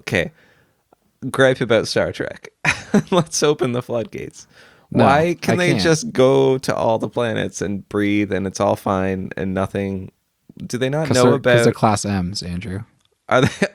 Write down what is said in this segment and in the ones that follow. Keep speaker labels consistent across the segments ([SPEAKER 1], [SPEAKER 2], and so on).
[SPEAKER 1] Okay, gripe about Star Trek. Let's open the floodgates.
[SPEAKER 2] No,
[SPEAKER 1] Why can
[SPEAKER 2] I
[SPEAKER 1] they
[SPEAKER 2] can't.
[SPEAKER 1] just go to all the planets and breathe and it's all fine and nothing? Do they not know
[SPEAKER 2] Because they're
[SPEAKER 1] about?
[SPEAKER 2] class M's, Andrew.
[SPEAKER 1] Are they?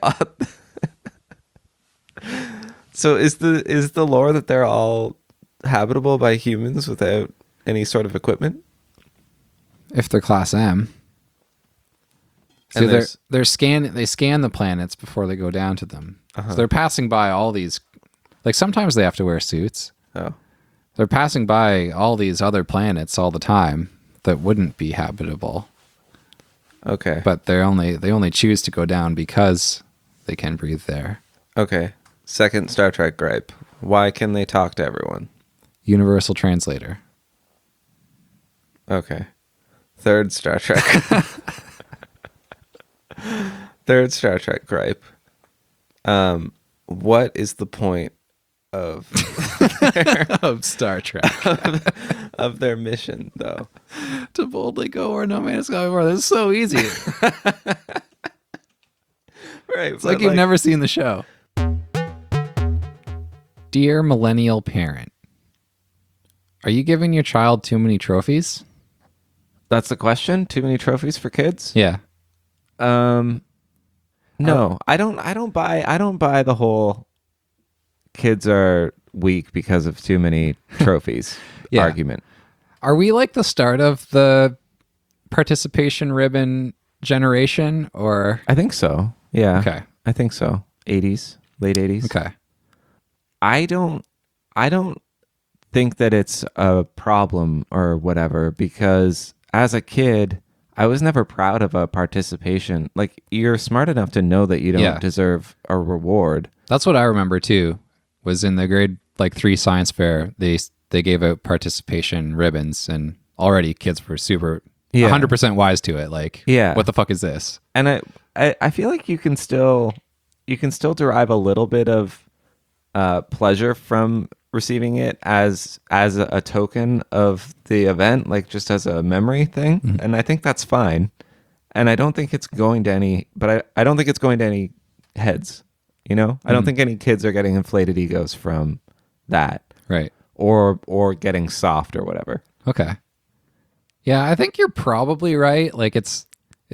[SPEAKER 1] So is the lore that they're all habitable by humans without any sort of equipment?
[SPEAKER 2] If they're class M. So
[SPEAKER 1] And there's
[SPEAKER 2] they scan the planets before they go down to them. So they're passing by all these, like sometimes they have to wear suits.
[SPEAKER 1] oh
[SPEAKER 2] They're passing by all these other planets all the time that wouldn't be habitable,
[SPEAKER 1] okay
[SPEAKER 2] but they only choose to go down because they can breathe there.
[SPEAKER 1] okay. Second Star Trek gripe. Why can they talk to everyone?
[SPEAKER 2] Universal translator.
[SPEAKER 1] Okay. Third Star Trek. Third Star Trek gripe. What is the point of
[SPEAKER 2] Of Star Trek.
[SPEAKER 1] of their mission though?
[SPEAKER 2] To boldly go where no man has gone before. This is so easy. It's
[SPEAKER 1] Right.
[SPEAKER 2] like you've never seen the show. Dear millennial parent, are you giving your child too many trophies?
[SPEAKER 1] That's the question? Too many trophies for kids?
[SPEAKER 2] Yeah.
[SPEAKER 1] No. I don't buy the whole kids are weak because of too many trophies
[SPEAKER 2] Yeah.
[SPEAKER 1] argument.
[SPEAKER 2] Are we like the start of the participation ribbon generation or?
[SPEAKER 1] I think so. Yeah.
[SPEAKER 2] Okay.
[SPEAKER 1] I think so. 80s, late 80s.
[SPEAKER 2] Okay.
[SPEAKER 1] I don't think that it's a problem or whatever, because as a kid, I was never proud of a participation. Like, you're smart enough to know that you don't
[SPEAKER 2] Yeah.
[SPEAKER 1] deserve a reward.
[SPEAKER 2] That's what I remember too. Was in the grade like 3 science fair, they gave out participation ribbons, and already kids were super
[SPEAKER 1] Yeah.
[SPEAKER 2] 100% wise to it. Like,
[SPEAKER 1] Yeah.
[SPEAKER 2] what the fuck is this?
[SPEAKER 1] And I feel like you can still derive a little bit of pleasure from receiving it as a token of the event, like just as a memory thing. And I think that's fine. And I don't think it's going to any, but I don't think it's going to any heads, you know? I don't think any kids are getting inflated egos from that,
[SPEAKER 2] Right.
[SPEAKER 1] or getting soft or whatever.
[SPEAKER 2] Okay. Yeah, I think you're probably right. Like it's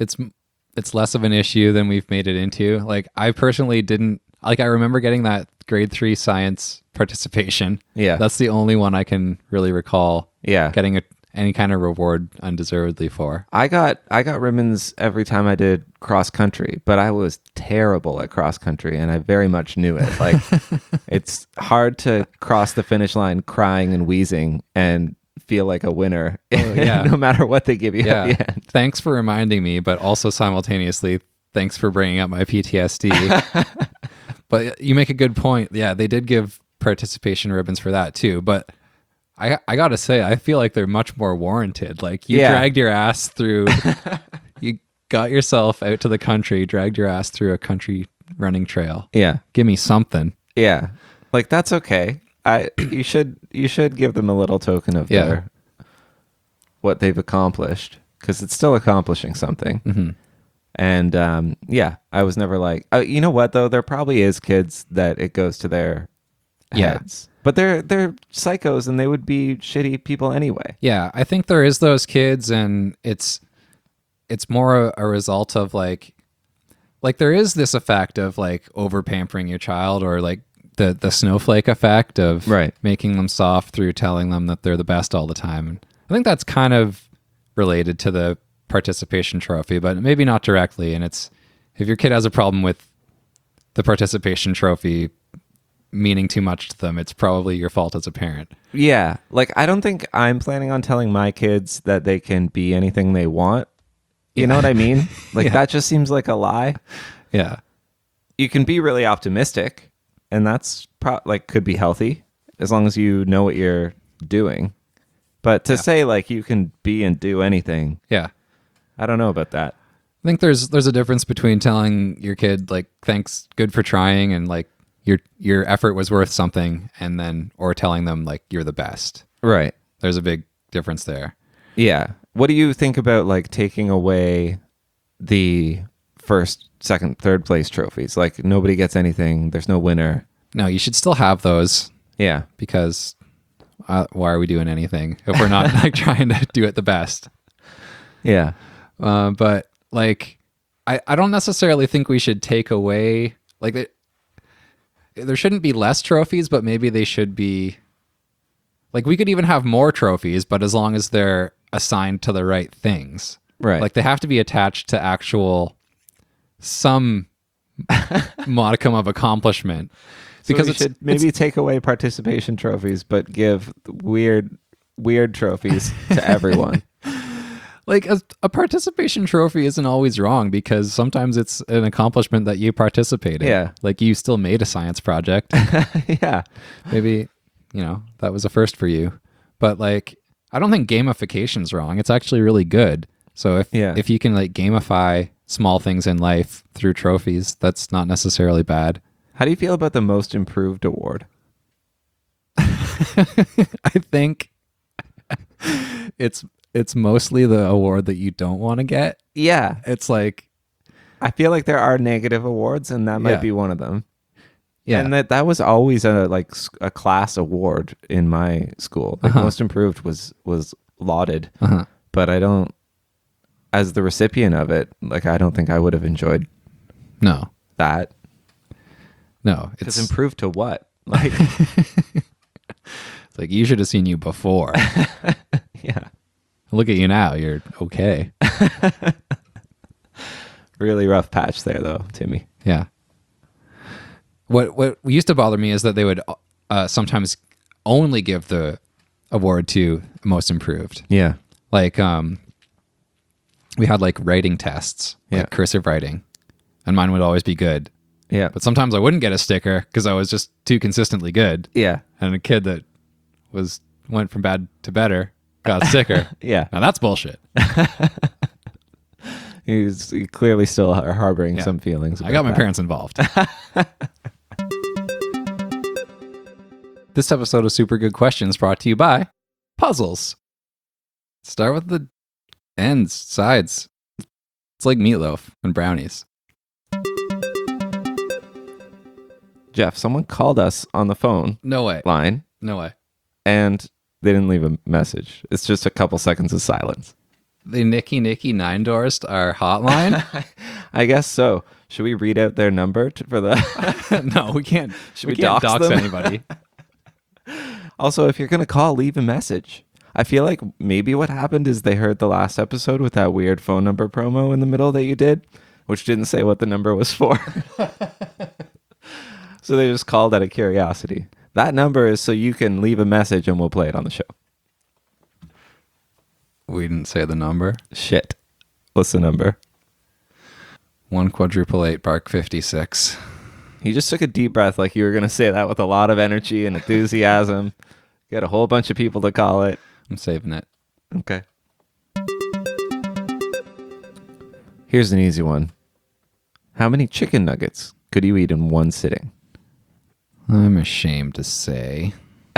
[SPEAKER 2] less of an issue than we've made it into. Like I personally didn't like I remember getting that grade 3 science participation.
[SPEAKER 1] Yeah.
[SPEAKER 2] That's the only one I can really recall
[SPEAKER 1] Yeah.
[SPEAKER 2] getting any kind of reward undeservedly for.
[SPEAKER 1] I got ribbons every time I did cross country, but I was terrible at cross country, and I very much knew it. Like, it's hard to cross the finish line crying and wheezing and feel like a winner,
[SPEAKER 2] yeah.
[SPEAKER 1] no matter what they give you
[SPEAKER 2] Yeah.
[SPEAKER 1] at the end.
[SPEAKER 2] Thanks for reminding me, but also simultaneously, thanks for bringing up my PTSD. But you make a good point. Yeah, they did give participation ribbons for that too. But I gotta say, I feel like they're much more warranted. Like you
[SPEAKER 1] Yeah.
[SPEAKER 2] dragged your ass through, you got yourself out to the country, dragged your ass through a country running trail.
[SPEAKER 1] Yeah,
[SPEAKER 2] Give me something.
[SPEAKER 1] yeah, like that's okay. You should give them a little token of
[SPEAKER 2] Yeah.
[SPEAKER 1] their what they've accomplished, because it's still accomplishing something.
[SPEAKER 2] Mm-hmm.
[SPEAKER 1] And yeah, I was never like, you know what though? There probably is kids that it goes to their
[SPEAKER 2] Yeah.
[SPEAKER 1] heads, but they're psychos, and they would be shitty people anyway.
[SPEAKER 2] Yeah, I think there is those kids, and it's more a result of like there is this effect of like over pampering your child, or like the snowflake effect of
[SPEAKER 1] Right.
[SPEAKER 2] making them soft through telling them that they're the best all the time. And I think that's kind of related to the participation trophy, but maybe not directly. And it's if your kid has a problem with the participation trophy meaning too much to them, it's probably your fault as a parent.
[SPEAKER 1] Yeah, like I don't think I'm planning on telling my kids that they can be anything they want. You know what I mean? Like
[SPEAKER 2] Yeah.
[SPEAKER 1] that just seems like a lie.
[SPEAKER 2] Yeah.
[SPEAKER 1] You can be really optimistic, and that's could be healthy as long as you know what you're doing. But to say like you can be and do anything,
[SPEAKER 2] Yeah.
[SPEAKER 1] I don't know about that.
[SPEAKER 2] I think there's a difference between telling your kid like thanks, good for trying, and like your effort was worth something, and then or telling them like you're the best.
[SPEAKER 1] Right.
[SPEAKER 2] There's a big difference there.
[SPEAKER 1] Yeah. What do you think about like taking away the first, second, third place trophies. Like nobody gets anything. There's no winner.
[SPEAKER 2] No, you should still have those
[SPEAKER 1] Yeah.
[SPEAKER 2] because why are we doing anything if we're not like trying to do it the best?
[SPEAKER 1] Yeah.
[SPEAKER 2] But like, I don't necessarily think we should take away like there shouldn't be less trophies, but maybe they should be like we could even have more trophies, but as long as they're assigned to the right things.
[SPEAKER 1] Right.
[SPEAKER 2] Like they have to be attached to actual some modicum of accomplishment.
[SPEAKER 1] Because we should maybe take away participation trophies, but give weird trophies to everyone.
[SPEAKER 2] Like a participation trophy isn't always wrong because sometimes it's an accomplishment that you participated.
[SPEAKER 1] Yeah.
[SPEAKER 2] Like you still made a science project.
[SPEAKER 1] Yeah.
[SPEAKER 2] Maybe, that was a first for you. But like, I don't think gamification's wrong. It's actually really good. So if you can like gamify small things in life through trophies, that's not necessarily bad.
[SPEAKER 1] How do you feel about the most improved award?
[SPEAKER 2] I think it's mostly the award that you don't want to get.
[SPEAKER 1] Yeah.
[SPEAKER 2] It's like
[SPEAKER 1] I feel like there are negative awards, and that might be one of them.
[SPEAKER 2] Yeah.
[SPEAKER 1] And that was always a class award in my school. Like most improved was lauded. But I don't, as the recipient of it, like I don't think I would have enjoyed
[SPEAKER 2] No.
[SPEAKER 1] that.
[SPEAKER 2] No.
[SPEAKER 1] It's improved to what? Like
[SPEAKER 2] it's like you should have seen you before.
[SPEAKER 1] yeah.
[SPEAKER 2] Look at you now. You're okay.
[SPEAKER 1] Really rough patch there though, Timmy.
[SPEAKER 2] Yeah. What used to bother me is that they would sometimes only give the award to most improved.
[SPEAKER 1] Yeah.
[SPEAKER 2] Like we had like writing tests, like cursive writing, and mine would always be good.
[SPEAKER 1] Yeah.
[SPEAKER 2] But sometimes I wouldn't get a sticker because I was just too consistently good.
[SPEAKER 1] Yeah.
[SPEAKER 2] And a kid that went from bad to better got a sticker.
[SPEAKER 1] Yeah.
[SPEAKER 2] Now that's bullshit.
[SPEAKER 1] He's clearly still harboring some feelings.
[SPEAKER 2] I got my
[SPEAKER 1] that.
[SPEAKER 2] parents involved. This episode of Super Good Questions brought to you by Puzzles. Start with the ends, sides. It's like meatloaf and brownies.
[SPEAKER 1] Jeff, someone called us on the phone
[SPEAKER 2] No way.
[SPEAKER 1] line
[SPEAKER 2] No way.
[SPEAKER 1] and they didn't leave a message. It's just a couple seconds of silence.
[SPEAKER 2] They Nicky Nine Doors our hotline?
[SPEAKER 1] I guess so. Should we read out their number for the...
[SPEAKER 2] No, we can't.
[SPEAKER 1] Should we
[SPEAKER 2] can't
[SPEAKER 1] dox them?
[SPEAKER 2] anybody.
[SPEAKER 1] Also, if you're going to call, leave a message. I feel like maybe what happened is they heard the last episode with that weird phone number promo in the middle that you did, which didn't say what the number was for. So they just called out of curiosity. That number is so you can leave a message and we'll play it on the show.
[SPEAKER 2] We didn't say the number.
[SPEAKER 1] Shit. What's the number?
[SPEAKER 2] 1-888 Bark 56.
[SPEAKER 1] You just took a deep breath like you were going to say that with a lot of energy and enthusiasm. Get a whole bunch of people to call it.
[SPEAKER 2] I'm saving it.
[SPEAKER 1] Okay. Here's an easy one. How many chicken nuggets could you eat in one sitting?
[SPEAKER 2] I'm ashamed to say.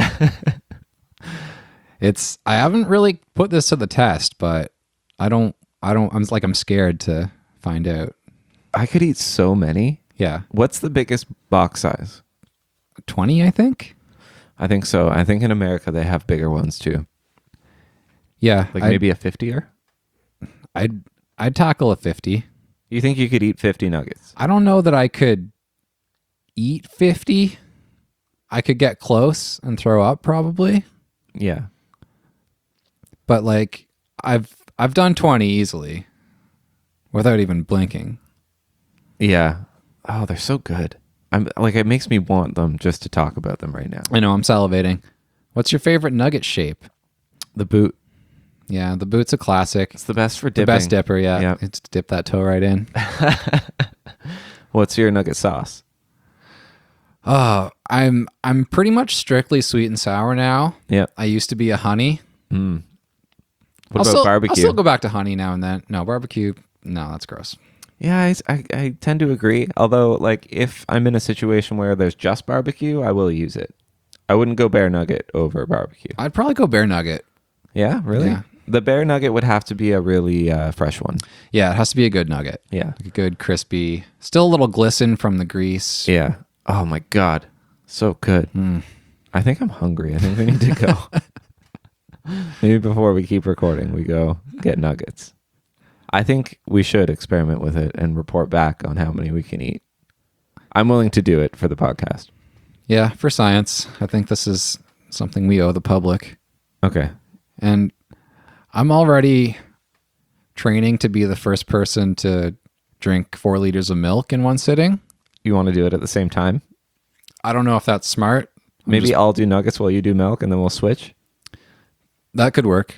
[SPEAKER 2] I haven't really put this to the test, but I'm scared to find out.
[SPEAKER 1] I could eat so many.
[SPEAKER 2] Yeah.
[SPEAKER 1] What's the biggest box size?
[SPEAKER 2] 20, I think.
[SPEAKER 1] I think so. I think in America they have bigger ones too.
[SPEAKER 2] Yeah.
[SPEAKER 1] Like maybe a 50er?
[SPEAKER 2] I'd tackle a 50.
[SPEAKER 1] You think you could eat 50 nuggets?
[SPEAKER 2] I don't know that I could eat 50. I could get close and throw up probably.
[SPEAKER 1] Yeah.
[SPEAKER 2] But like I've done 20 easily without even blinking.
[SPEAKER 1] Yeah. Oh, they're so good. I'm like, it makes me want them just to talk about them right now.
[SPEAKER 2] I know, I'm salivating. What's your favorite nugget shape?
[SPEAKER 1] The boot.
[SPEAKER 2] Yeah, the boot's a classic.
[SPEAKER 1] It's the best for dipping.
[SPEAKER 2] The best dipper, yeah.
[SPEAKER 1] Yeah.
[SPEAKER 2] It's to dip that toe right in.
[SPEAKER 1] What's your nugget sauce?
[SPEAKER 2] Oh, I'm pretty much strictly sweet and sour now.
[SPEAKER 1] Yeah.
[SPEAKER 2] I used to be a honey.
[SPEAKER 1] What about barbecue?
[SPEAKER 2] I'll still go back to honey now and then. No, barbecue, no, that's gross.
[SPEAKER 1] Yeah, I tend to agree. Although, like, if I'm in a situation where there's just barbecue, I will use it. I wouldn't go bear nugget over barbecue.
[SPEAKER 2] I'd probably go bear nugget.
[SPEAKER 1] Yeah, really?
[SPEAKER 2] Yeah.
[SPEAKER 1] The bear nugget would have to be a really fresh one.
[SPEAKER 2] Yeah, it has to be a good nugget.
[SPEAKER 1] Yeah.
[SPEAKER 2] Like a good crispy, still a little glisten from the grease.
[SPEAKER 1] Yeah. Oh my God. So good. I think I'm hungry. I think we need to go. Maybe before we keep recording, we go get nuggets. I think we should experiment with it and report back on how many we can eat. I'm willing to do it for the podcast.
[SPEAKER 2] Yeah, for science. I think this is something we owe the public.
[SPEAKER 1] Okay.
[SPEAKER 2] And I'm already training to be the first person to drink 4 liters of milk in one sitting.
[SPEAKER 1] You want to do it at the same time?
[SPEAKER 2] I don't know if that's smart.
[SPEAKER 1] Maybe I'll do nuggets while you do milk and then we'll switch.
[SPEAKER 2] That could work.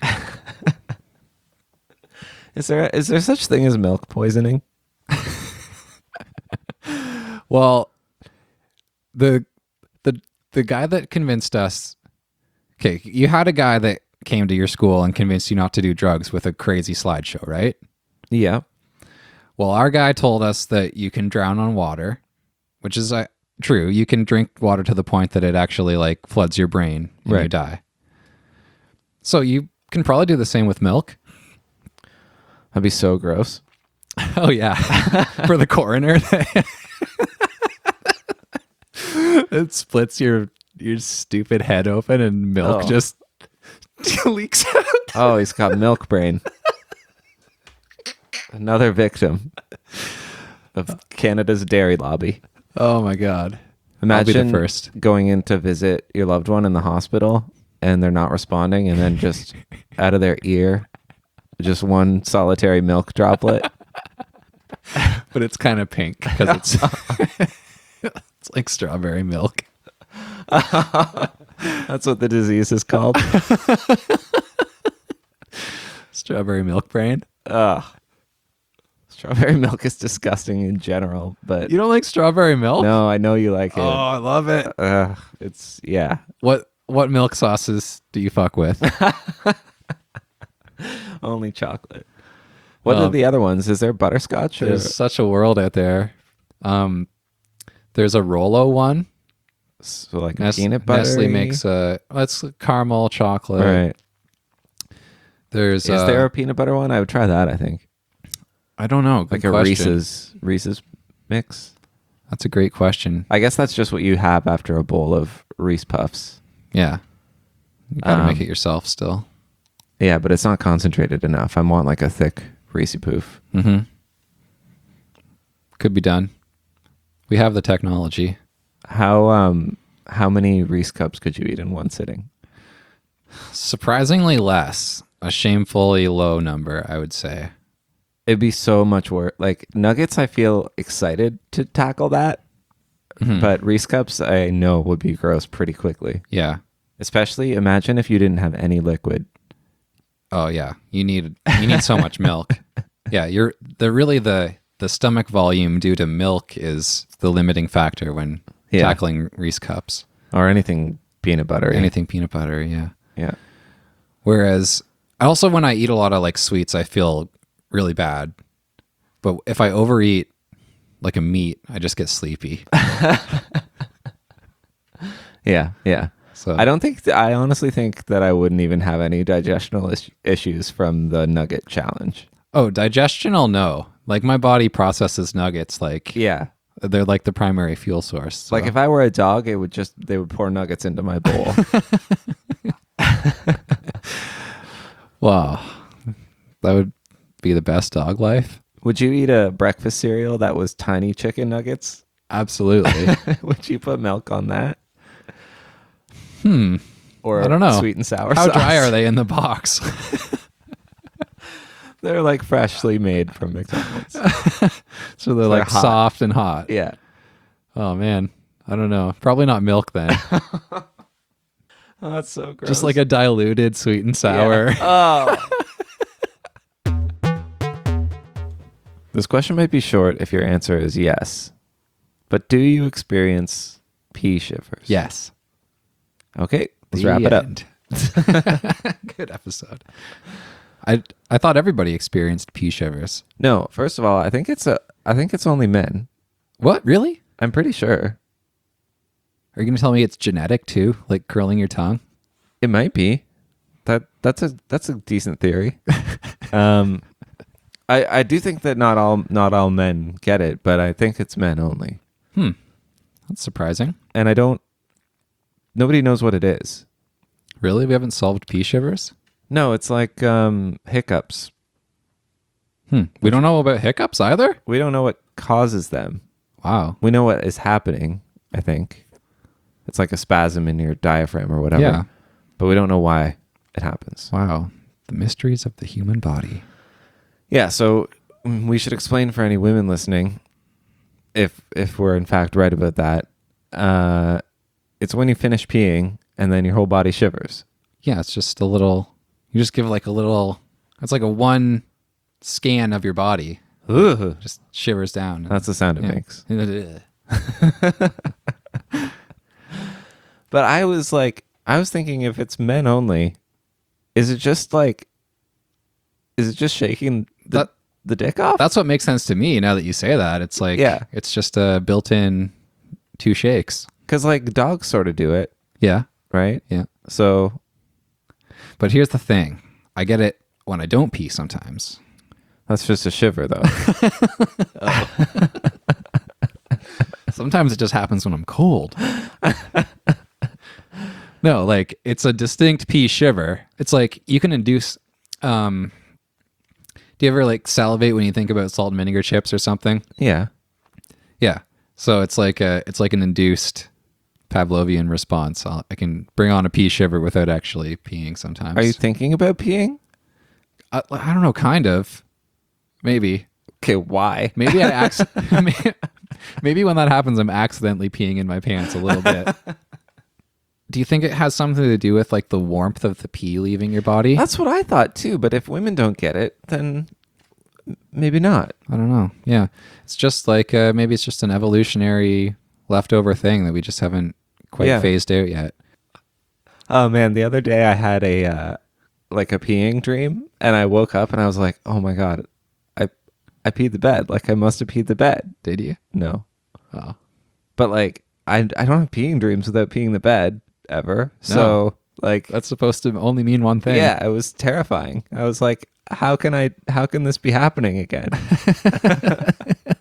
[SPEAKER 1] Is there such thing as milk poisoning?
[SPEAKER 2] Well, the guy that convinced us. Okay, you had a guy that came to your school and convinced you not to do drugs with a crazy slideshow, right?
[SPEAKER 1] Yeah.
[SPEAKER 2] Well, our guy told us that you can drown on water, which is true. You can drink water to the point that it actually like floods your brain and you
[SPEAKER 1] Right.
[SPEAKER 2] die. So you can probably do the same with milk.
[SPEAKER 1] That'd be so gross.
[SPEAKER 2] Oh yeah, for the coroner, it splits your stupid head open and milk
[SPEAKER 1] Oh.
[SPEAKER 2] just leaks out.
[SPEAKER 1] Oh, he's got milk brain. Another victim of Canada's dairy lobby.
[SPEAKER 2] Oh my god!
[SPEAKER 1] Imagine
[SPEAKER 2] I'll be the first.
[SPEAKER 1] going in to visit your loved one in the hospital and they're not responding, and then just out of their ear, just one solitary milk droplet.
[SPEAKER 2] But it's kind of pink because it's it's like strawberry milk.
[SPEAKER 1] That's what the disease is called.
[SPEAKER 2] Strawberry milk brain.
[SPEAKER 1] Ugh. Strawberry milk is disgusting in general, but
[SPEAKER 2] You don't like strawberry milk?
[SPEAKER 1] no, I know you like it.
[SPEAKER 2] Oh, I love it.
[SPEAKER 1] It's, yeah.
[SPEAKER 2] What milk sauces do you fuck with?
[SPEAKER 1] Only chocolate. What are the other ones? Is there butterscotch? Or?
[SPEAKER 2] There's such a world out there. There's a Rolo one.
[SPEAKER 1] So like peanut butter.
[SPEAKER 2] Nestle makes it's caramel chocolate.
[SPEAKER 1] Right.
[SPEAKER 2] There's
[SPEAKER 1] Is there a peanut butter one? I would try that, I think.
[SPEAKER 2] I don't know. Good
[SPEAKER 1] Like a
[SPEAKER 2] question.
[SPEAKER 1] Reese's mix.
[SPEAKER 2] That's a great question.
[SPEAKER 1] I guess that's just what you have after a bowl of Reese Puffs.
[SPEAKER 2] Yeah. You gotta make it yourself still.
[SPEAKER 1] Yeah, but it's not concentrated enough. I want like a thick Reese Poof.
[SPEAKER 2] Mm-hmm. Could be done. We have the technology.
[SPEAKER 1] How many Reese cups could you eat in one sitting?
[SPEAKER 2] Surprisingly less. A shamefully low number, I would say.
[SPEAKER 1] It'd be so much work. Like nuggets, I feel excited to tackle that, but Reese cups, I know would be gross pretty quickly.
[SPEAKER 2] Yeah.
[SPEAKER 1] Especially, imagine if you didn't have any liquid.
[SPEAKER 2] Oh yeah. You need so much milk. Yeah, the stomach volume due to milk is the limiting factor when
[SPEAKER 1] Yeah.
[SPEAKER 2] tackling Reese cups.
[SPEAKER 1] Or anything peanut butter.
[SPEAKER 2] Anything peanut butter, yeah.
[SPEAKER 1] Yeah.
[SPEAKER 2] Whereas also when I eat a lot of like sweets, I feel really bad. But if I overeat like a meat, I just get sleepy.
[SPEAKER 1] Yeah. Yeah.
[SPEAKER 2] So
[SPEAKER 1] I honestly think that I wouldn't even have any digestional issues from the nugget challenge.
[SPEAKER 2] oh, digestional, no. Like my body processes nuggets like
[SPEAKER 1] Yeah.
[SPEAKER 2] they're like the primary fuel source. So.
[SPEAKER 1] Like if I were a dog, they would pour nuggets into my bowl.
[SPEAKER 2] wow. That would be the best dog life.
[SPEAKER 1] Would you eat a breakfast cereal that was tiny chicken nuggets?
[SPEAKER 2] Absolutely.
[SPEAKER 1] Would you put milk on that? Or
[SPEAKER 2] I don't know.
[SPEAKER 1] Sweet and sour
[SPEAKER 2] How
[SPEAKER 1] sauce?
[SPEAKER 2] dry are they in the box?
[SPEAKER 1] They're like freshly made from McDonald's.
[SPEAKER 2] So they're like
[SPEAKER 1] hot.
[SPEAKER 2] soft and hot.
[SPEAKER 1] Yeah.
[SPEAKER 2] Oh man. I don't know. Probably not milk then.
[SPEAKER 1] Oh, that's so gross.
[SPEAKER 2] Just like a diluted sweet and sour.
[SPEAKER 1] Oh. This question might be short if your answer is yes. But do you experience pea shivers?
[SPEAKER 2] Yes.
[SPEAKER 1] Okay, let's
[SPEAKER 2] The
[SPEAKER 1] wrap it up.
[SPEAKER 2] end. Good episode. I thought everybody experienced pea shivers.
[SPEAKER 1] No, first of all, I think it's only men.
[SPEAKER 2] What? Really?
[SPEAKER 1] I'm pretty sure.
[SPEAKER 2] Are you going to tell me it's genetic too? Like curling your tongue?
[SPEAKER 1] It might be. That That's a decent theory. um, I do think that not all men get it, but I think it's men only,
[SPEAKER 2] That's surprising.
[SPEAKER 1] and nobody knows what it is.
[SPEAKER 2] Really? We haven't solved pea shivers?
[SPEAKER 1] No, it's like hiccups.
[SPEAKER 2] We don't know about hiccups either?
[SPEAKER 1] We don't know what causes them.
[SPEAKER 2] Wow.
[SPEAKER 1] We know what is happening, I think. It's like a spasm in your diaphragm or whatever.
[SPEAKER 2] Yeah.
[SPEAKER 1] But we don't know why it happens.
[SPEAKER 2] Wow. The mysteries of the human body.
[SPEAKER 1] Yeah, so we should explain for any women listening, if we're in fact right about that. It's when you finish peeing and then your whole body shivers.
[SPEAKER 2] Yeah, it's just a little, you just give like a little, it's like a one scan of your body.
[SPEAKER 1] Ugh.
[SPEAKER 2] Just shivers down.
[SPEAKER 1] That's the sound it
[SPEAKER 2] Yeah.
[SPEAKER 1] makes. But I was thinking, if it's men only, is it just shaking the dick off?
[SPEAKER 2] That's what makes sense to me now that you say that. It's like,
[SPEAKER 1] Yeah.
[SPEAKER 2] it's just a built-in 2 shakes.
[SPEAKER 1] Because like dogs sort of do it,
[SPEAKER 2] Yeah.
[SPEAKER 1] right?
[SPEAKER 2] Yeah.
[SPEAKER 1] So
[SPEAKER 2] But here's the thing. I get it when I don't pee sometimes.
[SPEAKER 1] that's just a shiver, though.
[SPEAKER 2] Sometimes it just happens when I'm cold. No, like it's a distinct pee shiver. It's like you can induce. Do you ever like salivate when you think about salt and vinegar chips or something?
[SPEAKER 1] Yeah.
[SPEAKER 2] Yeah. So it's like an induced Pavlovian response. I can bring on a pee shiver without actually peeing sometimes.
[SPEAKER 1] Are you thinking about peeing?
[SPEAKER 2] I don't know. Kind of. Maybe.
[SPEAKER 1] Okay, why?
[SPEAKER 2] Maybe maybe when that happens, I'm accidentally peeing in my pants a little bit. Do you think it has something to do with like the warmth of the pee leaving your body?
[SPEAKER 1] That's what I thought too. But if women don't get it, then maybe not.
[SPEAKER 2] I don't know. Yeah. It's just like maybe it's just an evolutionary leftover thing that we just haven't quite phased out yet.
[SPEAKER 1] Oh man, the other day I had a peeing dream, and I woke up and I was like, oh my god, I peed the bed. Like I must have peed the bed.
[SPEAKER 2] Did you?
[SPEAKER 1] No,
[SPEAKER 2] Oh.
[SPEAKER 1] but like I don't have peeing dreams without peeing the bed ever. So like
[SPEAKER 2] That's supposed to only mean one thing.
[SPEAKER 1] yeah, it was terrifying. I was like, how can this be happening again?